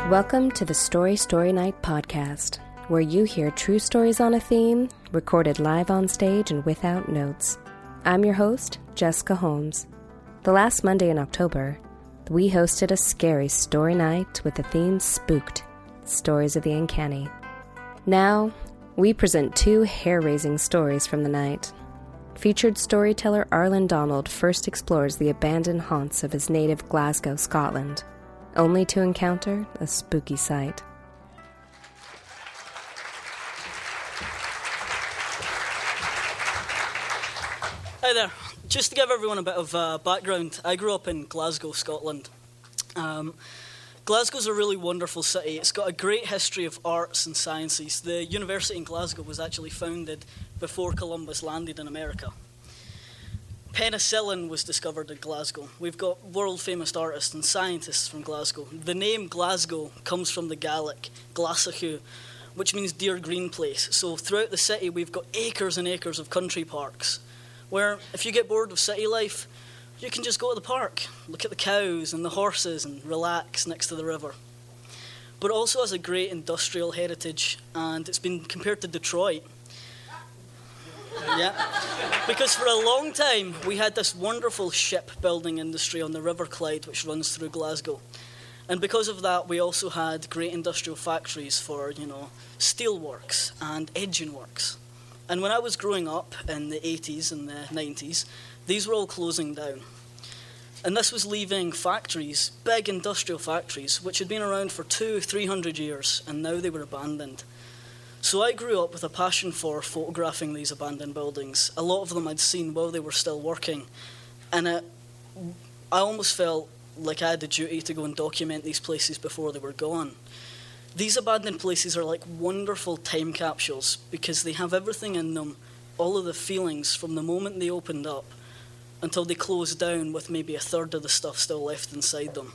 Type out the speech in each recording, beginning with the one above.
Welcome to the Story Night podcast, where you hear true stories on a theme, recorded live on stage and without notes. I'm your host, Jessica Holmes. The last Monday in October, we hosted a scary story night with the theme Spooked, Stories of the Uncanny. Now, we present two hair-raising stories from the night. Featured storyteller Arlen Donald first explores the abandoned haunts of his native Glasgow, Scotland, only to encounter a spooky sight. Hi there. Just to give everyone a bit of background, I grew up in Glasgow, Scotland. Glasgow's a really wonderful city. It's got a great history of arts and sciences. The university in Glasgow was actually founded before Columbus landed in America. Penicillin was discovered in Glasgow. We've got world-famous artists and scientists from Glasgow. The name Glasgow comes from the Gaelic, Glasachu, which means dear green place. So throughout the city, we've got acres and acres of country parks, where if you get bored of city life, you can just go to the park, look at the cows and the horses and relax next to the river. But it also has a great industrial heritage, and it's been compared to Detroit. Yeah, because for a long time we had this wonderful shipbuilding industry on the River Clyde, which runs through Glasgow. And because of that, we also had great industrial factories for, steelworks and engine works. And when I was growing up in the 80s and the 90s, these were all closing down. And this was leaving factories, big industrial factories, which had been around for 200-300 years, and now they were abandoned. So I grew up with a passion for photographing these abandoned buildings. A lot of them I'd seen while they were still working. And I almost felt like I had a duty to go and document these places before they were gone. These abandoned places are like wonderful time capsules because they have everything in them, all of the feelings from the moment they opened up until they closed down with maybe a third of the stuff still left inside them.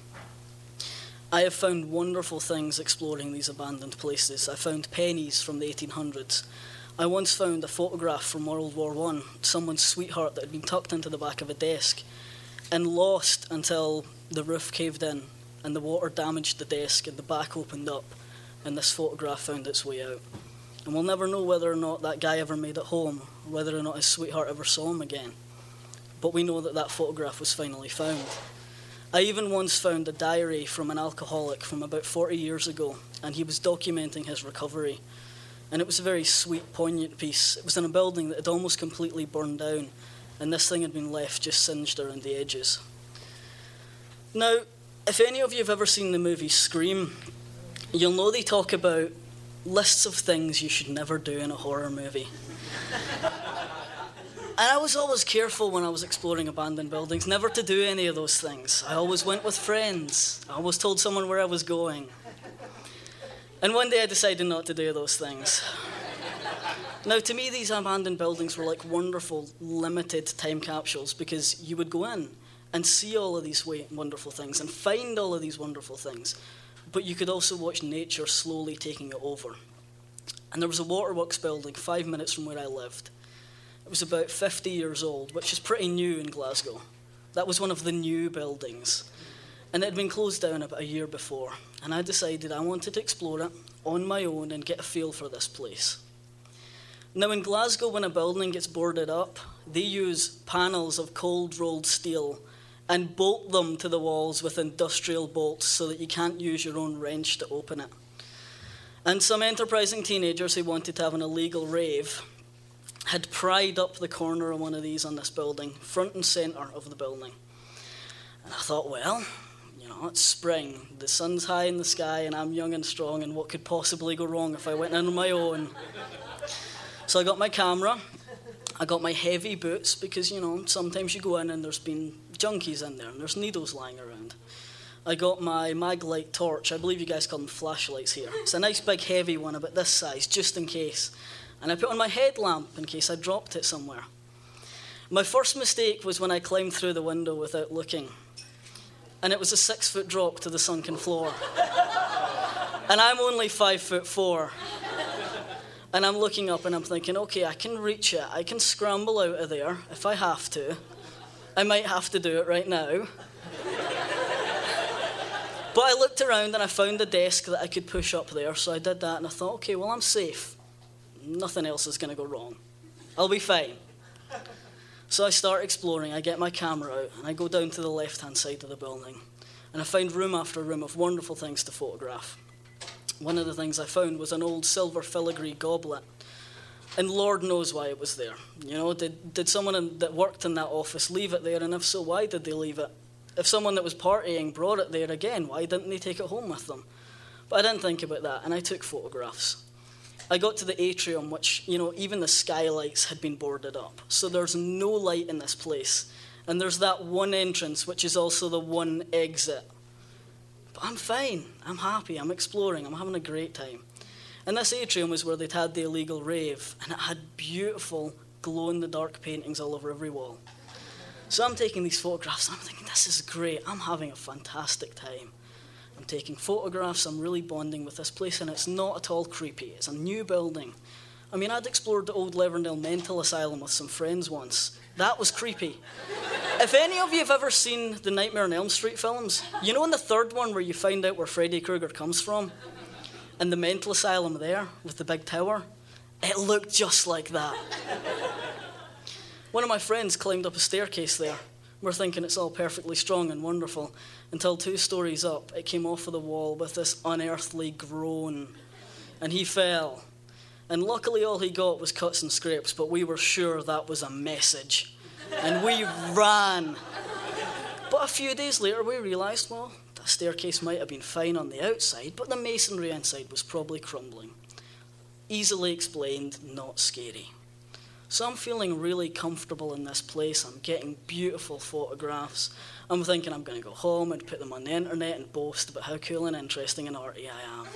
I have found wonderful things exploring these abandoned places. I found pennies from the 1800s. I once found a photograph from World War I, someone's sweetheart that had been tucked into the back of a desk and lost until the roof caved in and the water damaged the desk and the back opened up and this photograph found its way out. And we'll never know whether or not that guy ever made it home, whether or not his sweetheart ever saw him again. But we know that that photograph was finally found. I even once found a diary from an alcoholic from about 40 years ago, and he was documenting his recovery. And it was a very sweet, poignant piece. It was in a building that had almost completely burned down, and this thing had been left just singed around the edges. Now, if any of you have ever seen the movie Scream, you'll know they talk about lists of things you should never do in a horror movie. And I was always careful when I was exploring abandoned buildings, never to do any of those things. I always went with friends. I always told someone where I was going. And one day I decided not to do those things. Now, to me, these abandoned buildings were like wonderful, limited time capsules because you would go in and see all of these wonderful things and find all of these wonderful things. But you could also watch nature slowly taking it over. And there was a waterworks building 5 minutes from where I lived. It was about 50 years old, which is pretty new in Glasgow. That was one of the new buildings. And it had been closed down about a year before. And I decided I wanted to explore it on my own and get a feel for this place. Now in Glasgow, when a building gets boarded up, they use panels of cold rolled steel and bolt them to the walls with industrial bolts so that you can't use your own wrench to open it. And some enterprising teenagers who wanted to have an illegal rave had pried up the corner of one of these on this building, front and centre of the building. And I thought, well, it's spring. The sun's high in the sky and I'm young and strong, and what could possibly go wrong if I went in on my own? So I got my camera, I got my heavy boots because, sometimes you go in and there's been junkies in there and there's needles lying around. I got my Maglite torch. I believe you guys call them flashlights here. It's a nice big heavy one about this size, just in case. And I put on my headlamp in case I dropped it somewhere. My first mistake was when I climbed through the window without looking. And it was a 6-foot drop to the sunken floor. And I'm only 5'4". And I'm looking up and I'm thinking, okay, I can reach it. I can scramble out of there if I have to. I might have to do it right now. But I looked around and I found a desk that I could push up there, so I did that and I thought, okay, well, I'm safe. Nothing else is going to go wrong. I'll be fine. So I start exploring. I get my camera out and I go down to the left-hand side of the building. And I find room after room of wonderful things to photograph. One of the things I found was an old silver filigree goblet. And Lord knows why it was there. You know, did someone that worked in that office leave it there? And if so, why did they leave it? If someone that was partying brought it there again, why didn't they take it home with them? But I didn't think about that, and I took photographs. I got to the atrium, which, you know, even the skylights had been boarded up. So there's no light in this place. And there's that one entrance, which is also the one exit. But I'm fine. I'm happy. I'm exploring. I'm having a great time. And this atrium was where they'd had the illegal rave, and it had beautiful glow-in-the-dark paintings all over every wall. So I'm taking these photographs, and I'm thinking, this is great. I'm having a fantastic time. I'm taking photographs. I'm really bonding with this place, and it's not at all creepy. It's a new building. I mean, I'd explored the old Leverdale Mental Asylum with some friends once. That was creepy. If any of you have ever seen the Nightmare on Elm Street films, you know in the third one where you find out where Freddy Krueger comes from? And the mental asylum there with the big tower, it looked just like that. One of my friends climbed up a staircase there. We're thinking it's all perfectly strong and wonderful, until 2 stories up, it came off of the wall with this unearthly groan, and he fell. And luckily all he got was cuts and scrapes, but we were sure that was a message. And we ran. But a few days later we realised, well, the staircase might have been fine on the outside, but the masonry inside was probably crumbling. Easily explained, not scary. So I'm feeling really comfortable in this place. I'm getting beautiful photographs. I'm thinking I'm going to go home and put them on the internet and boast about how cool and interesting and arty I am.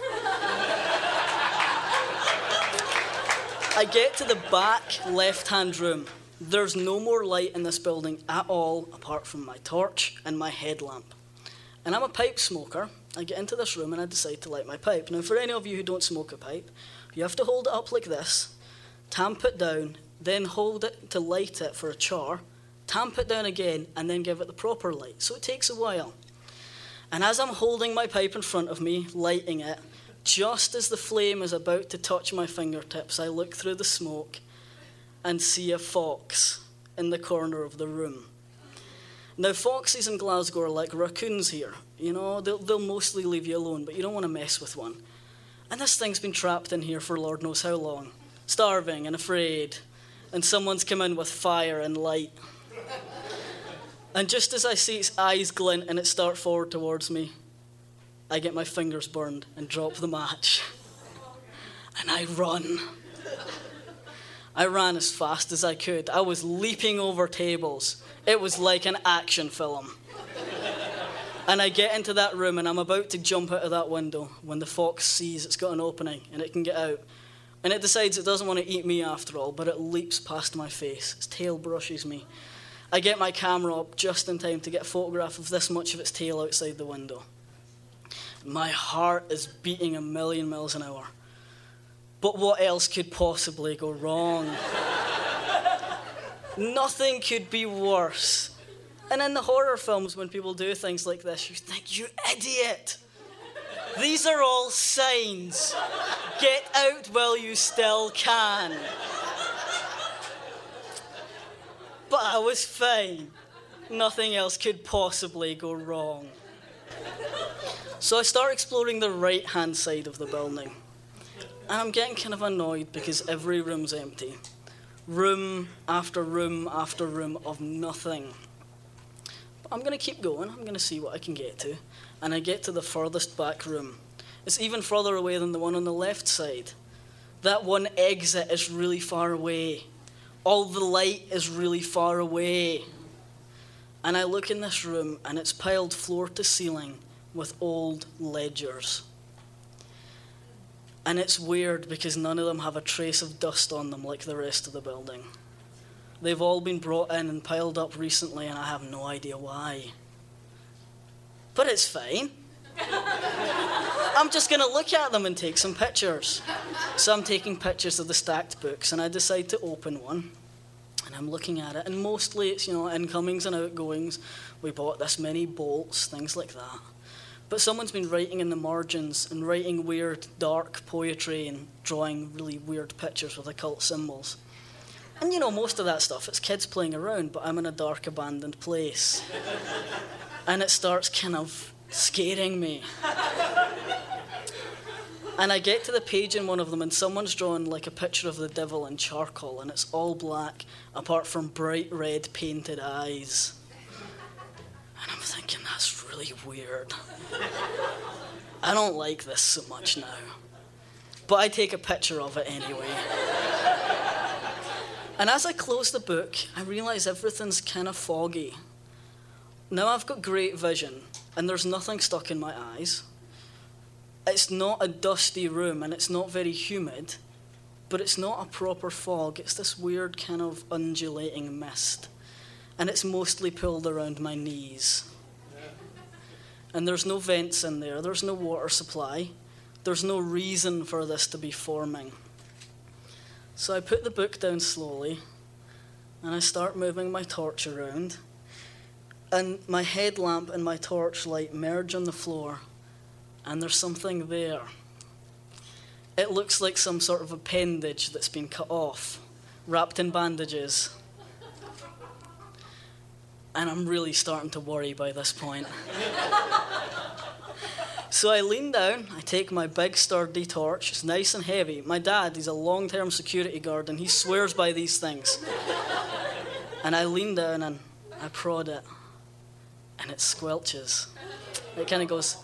I get to the back left-hand room. There's no more light in this building at all apart from my torch and my headlamp. And I'm a pipe smoker. I get into this room and I decide to light my pipe. Now, for any of you who don't smoke a pipe, you have to hold it up like this, tamp it down, then hold it to light it for a char, tamp it down again, and then give it the proper light. So it takes a while. And as I'm holding my pipe in front of me, lighting it, just as the flame is about to touch my fingertips, I look through the smoke and see a fox in the corner of the room. Now, foxes in Glasgow are like raccoons here. You know, they'll mostly leave you alone, but you don't want to mess with one. And this thing's been trapped in here for Lord knows how long, starving and afraid, and someone's come in with fire and light. And just as I see its eyes glint and it start forward towards me, I get my fingers burned and drop the match. And I run. I ran as fast as I could. I was leaping over tables. It was like an action film. And I get into that room and I'm about to jump out of that window when the fox sees it's got an opening and it can get out. And it decides it doesn't want to eat me after all, but it leaps past my face. Its tail brushes me. I get my camera up just in time to get a photograph of this much of its tail outside the window. My heart is beating 1,000,000 miles an hour. But what else could possibly go wrong? Nothing could be worse. And in the horror films, when people do things like this, you think, you idiot! These are all signs. Get out while you still can. But I was fine. Nothing else could possibly go wrong. So I start exploring the right-hand side of the building. And I'm getting kind of annoyed because every room's empty. Room after room after room of nothing. But I'm going to keep going. I'm going to see what I can get to. And I get to the furthest back room. It's even further away than the one on the left side. That one exit is really far away. All the light is really far away. And I look in this room and it's piled floor to ceiling with old ledgers. And it's weird because none of them have a trace of dust on them like the rest of the building. They've all been brought in and piled up recently and I have no idea why. But it's fine. I'm just going to look at them and take some pictures. So I'm taking pictures of the stacked books and I decide to open one. And I'm looking at it and mostly it's, incomings and outgoings. We bought this many bolts, things like that. But someone's been writing in the margins and writing weird, dark poetry and drawing really weird pictures with occult symbols. And most of that stuff, it's kids playing around, but I'm in a dark, abandoned place. And it starts kind of scaring me. And I get to the page in one of them, and someone's drawn like a picture of the devil in charcoal, and it's all black, apart from bright red painted eyes. And I'm thinking, that's really weird. I don't like this so much now. But I take a picture of it anyway. And as I close the book, I realise everything's kind of foggy. Now I've got great vision, and there's nothing stuck in my eyes. It's not a dusty room, and it's not very humid, but it's not a proper fog. It's this weird kind of undulating mist, and it's mostly pulled around my knees. And there's no vents in there. There's no water supply. There's no reason for this to be forming. So I put the book down slowly, and I start moving my torch around, and my headlamp and my torchlight merge on the floor, and there's something there. It looks like some sort of appendage that's been cut off, wrapped in bandages. And I'm really starting to worry by this point. So I lean down, I take my big sturdy torch, it's nice and heavy. My dad, he's a long-term security guard, and he swears by these things. And I lean down and I prod it, and it squelches. It kind of goes...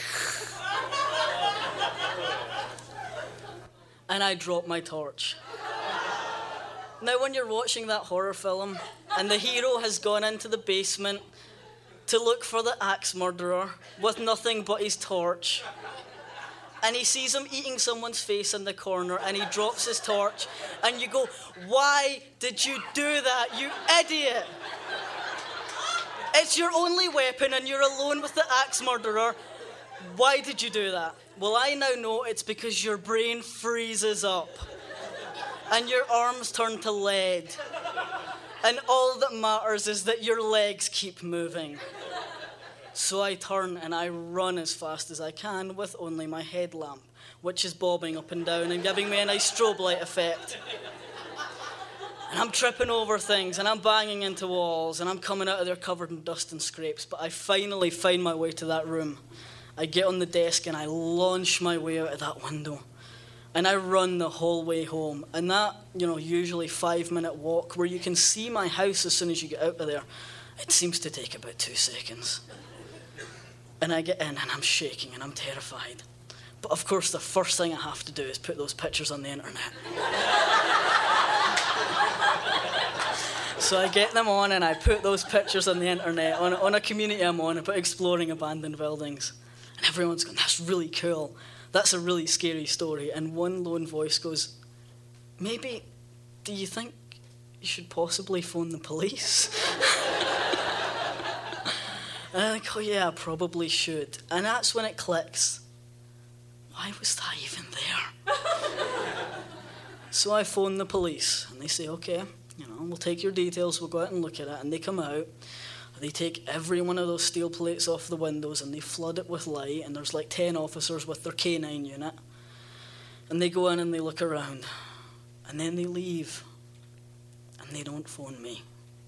And I drop my torch. Now, when you're watching that horror film and the hero has gone into the basement to look for the axe murderer with nothing but his torch, and he sees him eating someone's face in the corner, and he drops his torch, and you go, why did you do that, you idiot? It's your only weapon and you're alone with the axe murderer. Why did you do that? Well, I now know it's because your brain freezes up and your arms turn to lead, and all that matters is that your legs keep moving. So I turn and I run as fast as I can with only my headlamp, which is bobbing up and down and giving me a nice strobe light effect. And I'm tripping over things and I'm banging into walls and I'm coming out of there covered in dust and scrapes, but I finally find my way to that room. I get on the desk and I launch my way out of that window. And I run the whole way home. And that, usually 5-minute walk where you can see my house as soon as you get out of there, it seems to take about 2 seconds. And I get in and I'm shaking and I'm terrified. But of course, the first thing I have to do is put those pictures on the internet. So I get them on and I put those pictures on the internet, on a community I'm on, I put exploring abandoned buildings. And everyone's going, that's really cool. That's a really scary story. And one lone voice goes, maybe, do you think you should possibly phone the police? And I think, oh yeah, I probably should. And that's when it clicks. Why was that even there? So I phone the police and they say, okay, we'll take your details, we'll go out and look at it. And they come out. They take every one of those steel plates off the windows and they flood it with light, and there's like 10 officers with their K9 unit. And they go in and they look around. And then they leave. And they don't phone me.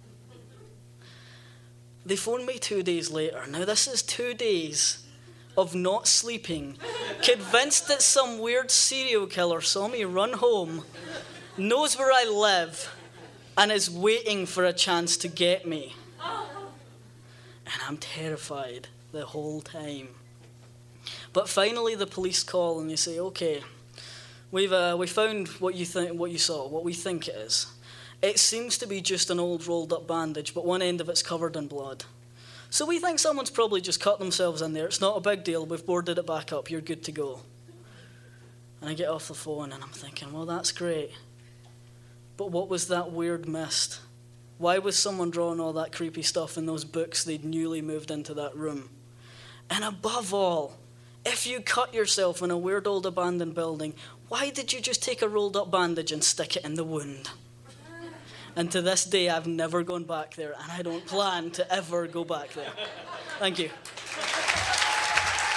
They phone me 2 days later. Now this is 2 days of not sleeping, convinced that some weird serial killer saw me run home, knows where I live, and is waiting for a chance to get me. And I'm terrified the whole time. But finally the police call and they say, okay, we found what you saw, what we think it is. It seems to be just an old rolled up bandage, but one end of it's covered in blood. So we think someone's probably just cut themselves in there. It's not a big deal. We've boarded it back up. You're good to go. And I get off the phone and I'm thinking, well, that's great. But what was that weird mist? Why was someone drawing all that creepy stuff in those books they'd newly moved into that room? And above all, if you cut yourself in a weird old abandoned building, why did you just take a rolled up bandage and stick it in the wound? And to this day, I've never gone back there, and I don't plan to ever go back there. Thank you.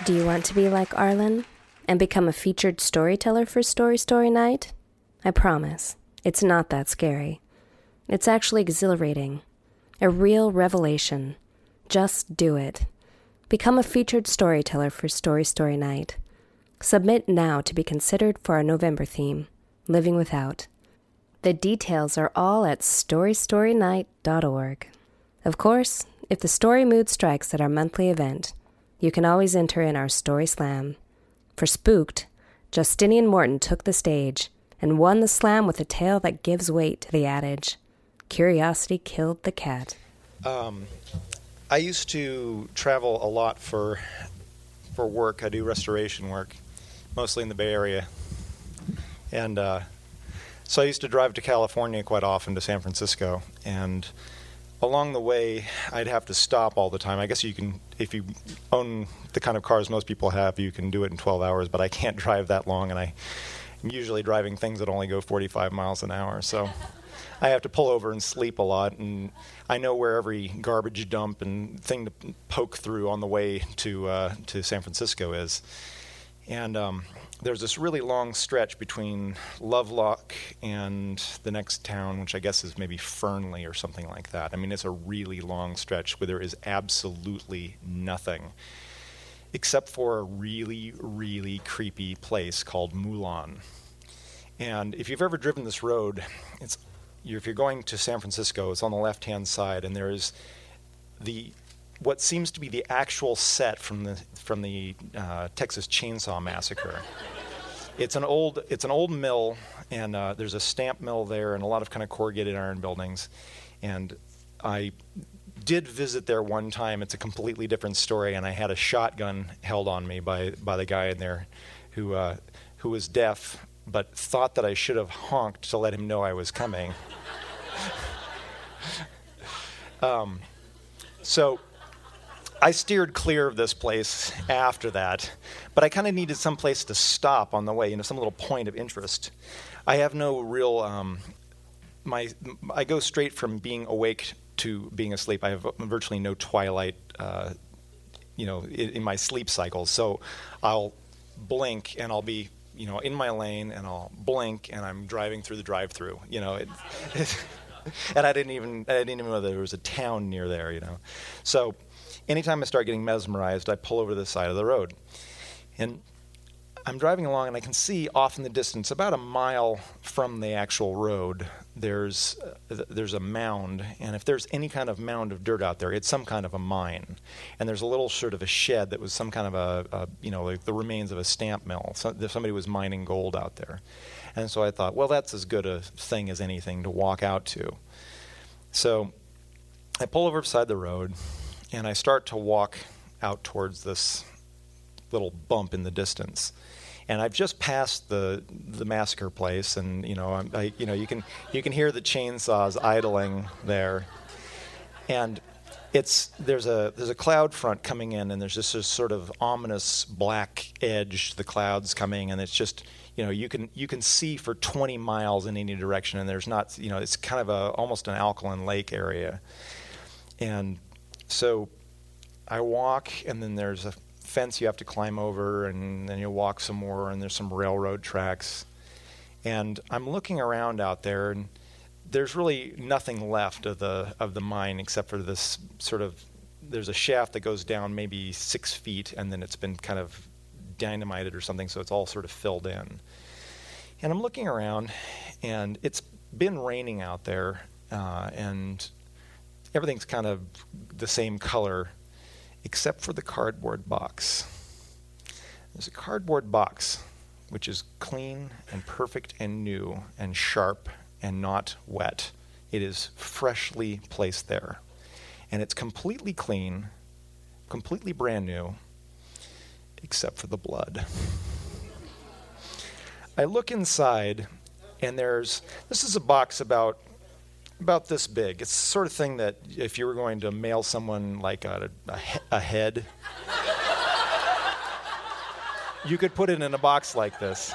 Do you want to be like Arlen and become a featured storyteller for Story Story Night? I promise, it's not that scary. It's actually exhilarating. A real revelation. Just do it. Become a featured storyteller for Story Story Night. Submit now to be considered for our November theme, Living Without. The details are all at storystorynight.org. Of course, if the story mood strikes at our monthly event, you can always enter in our Story Slam. For Spooked, Justinian Morton took the stage and won the slam with a tale that gives weight to the adage, curiosity killed the cat. I used to travel a lot for work. I do restoration work, mostly in the Bay Area. And so I used to drive to California quite often, to San Francisco, and along the way, I'd have to stop all the time. I guess you can, if you own the kind of cars most people have, you can do it in 12 hours, but I can't drive that long, and I'm usually driving things that only go 45 miles an hour, so I have to pull over and sleep a lot, and I know where every garbage dump and thing to poke through on the way to San Francisco is. And there's this really long stretch between Lovelock and the next town, which I guess is maybe Fernley or something like that. I mean, it's a really long stretch where there is absolutely nothing except for a really, really creepy place called Mulan. And if you've ever driven this road, if you're going to San Francisco, it's on the left-hand side, and there is what seems to be the actual set from the Texas Chainsaw Massacre. It's an old mill, and there's a stamp mill there, and a lot of kind of corrugated iron buildings. And I did visit there one time. It's a completely different story, and I had a shotgun held on me by the guy in there, who was deaf, but thought that I should have honked to let him know I was coming. So I steered clear of this place after that, but I kind of needed some place to stop on the way, some little point of interest. I have no real, I go straight from being awake to being asleep. I have virtually no twilight, in my sleep cycles. So I'll blink and I'll be, in my lane, and I'll blink and I'm driving through the drive-through, and I didn't even know there was a town near there, So anytime I start getting mesmerized, I pull over to the side of the road. And I'm driving along, and I can see off in the distance, about a mile from the actual road, there's a mound. And if there's any kind of mound of dirt out there, it's some kind of a mine. And there's a little sort of a shed that was some kind of like the remains of a stamp mill. So somebody was mining gold out there. And so I thought, well, that's as good a thing as anything to walk out to. So I pull over beside the road, and I start to walk out towards this little bump in the distance. And I've just passed the massacre place, and you can hear the chainsaws idling there. And there's a cloud front coming in, and there's just this sort of ominous black edge, the clouds coming, and it's just you can see for 20 miles in any direction, and there's not it's kind of almost an alkaline lake area. And so I walk, and then there's a fence you have to climb over, and then you walk some more, and there's some railroad tracks. And I'm looking around out there, and there's really nothing left of the mine except for this sort of, there's a shaft that goes down maybe 6 feet, and then it's been kind of dynamited or something, so it's all sort of filled in. And I'm looking around, and it's been raining out there, and everything's kind of the same color except for the cardboard box. There's a cardboard box which is clean and perfect and new and sharp and not wet. It is freshly placed there. And it's completely clean, completely brand new, except for the blood. I look inside, and this is a box about this big. It's the sort of thing that if you were going to mail someone like a head, you could put it in a box like this.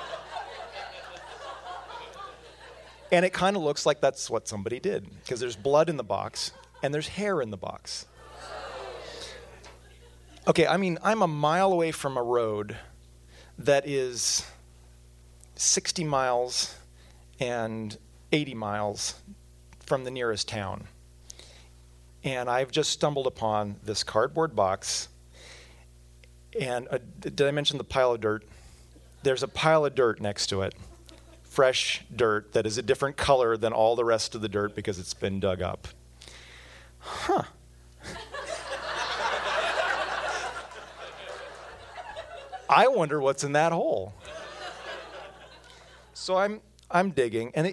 And it kind of looks like that's what somebody did, because there's blood in the box, and there's hair in the box. Okay, I mean, I'm a mile away from a road that is 60 miles and 80 miles from the nearest town. And I've just stumbled upon this cardboard box. And did I mention the pile of dirt? There's a pile of dirt next to it. Fresh dirt that is a different color than all the rest of the dirt because it's been dug up. Huh. I wonder what's in that hole. So I'm digging, and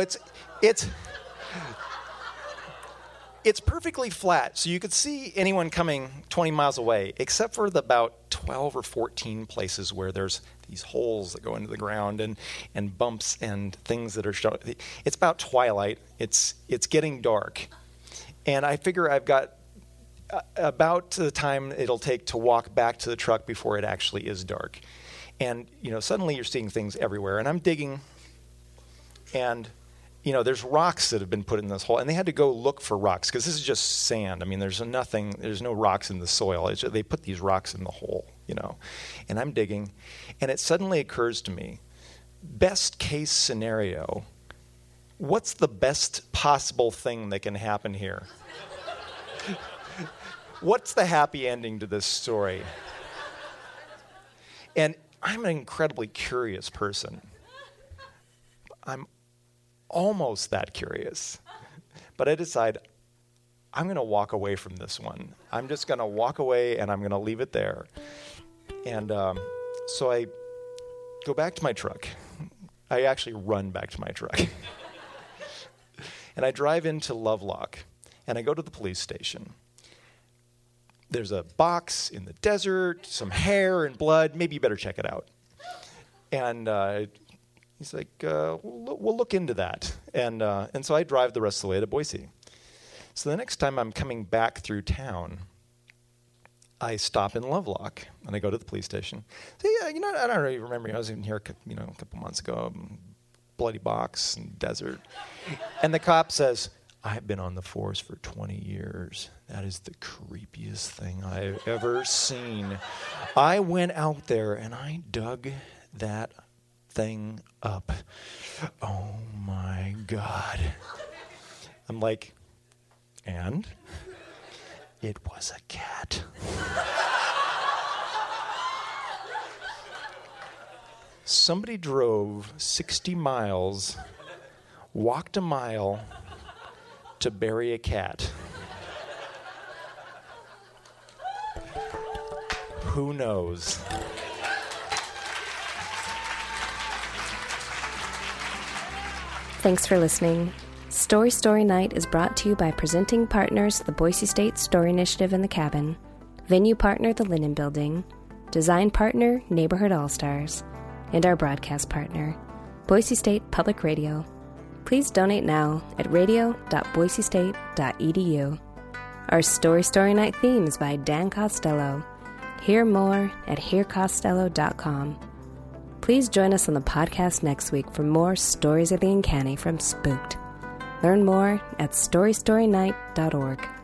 it's perfectly flat, so you could see anyone coming 20 miles away, except for the about 12 or 14 places where there's these holes that go into the ground and bumps and things that are shown. It's about twilight. It's getting dark, and I figure I've got about the time it'll take to walk back to the truck before it actually is dark. And, suddenly you're seeing things everywhere. And I'm digging, and, there's rocks that have been put in this hole. And they had to go look for rocks, because this is just sand. I mean, there's no rocks in the soil. They put these rocks in the hole, And I'm digging, and it suddenly occurs to me, best case scenario, what's the best possible thing that can happen here? What's the happy ending to this story? And I'm an incredibly curious person. I'm almost that curious. But I decide I'm going to walk away from this one. I'm just going to walk away, and I'm going to leave it there. And so I go back to my truck. I actually run back to my truck. And I drive into Lovelock, and I go to the police station. There's a box in the desert, some hair and blood. Maybe you better check it out. And he's like, we'll look into that. And so I drive the rest of the way to Boise. So the next time I'm coming back through town, I stop in Lovelock, and I go to the police station. So, I don't really remember. I was in here, a couple months ago, bloody box and desert. And the cop says, I've been on the force for 20 years. That is the creepiest thing I've ever seen. I went out there and I dug that thing up. Oh my God. I'm like, and? It was a cat. Somebody drove 60 miles, walked a mile, to bury a cat. Who knows? Thanks for listening. Story Night is brought to you by presenting partners the Boise State Story Initiative and the Cabin, venue partner the Linen Building, design partner Neighborhood All-Stars, and our broadcast partner, Boise State Public Radio. Please donate now at radio.boisestate.edu. Our Story Night theme is by Dan Costello. Hear more at hearcostello.com. Please join us on the podcast next week for more stories of the uncanny from Spooked. Learn more at storystorynight.org.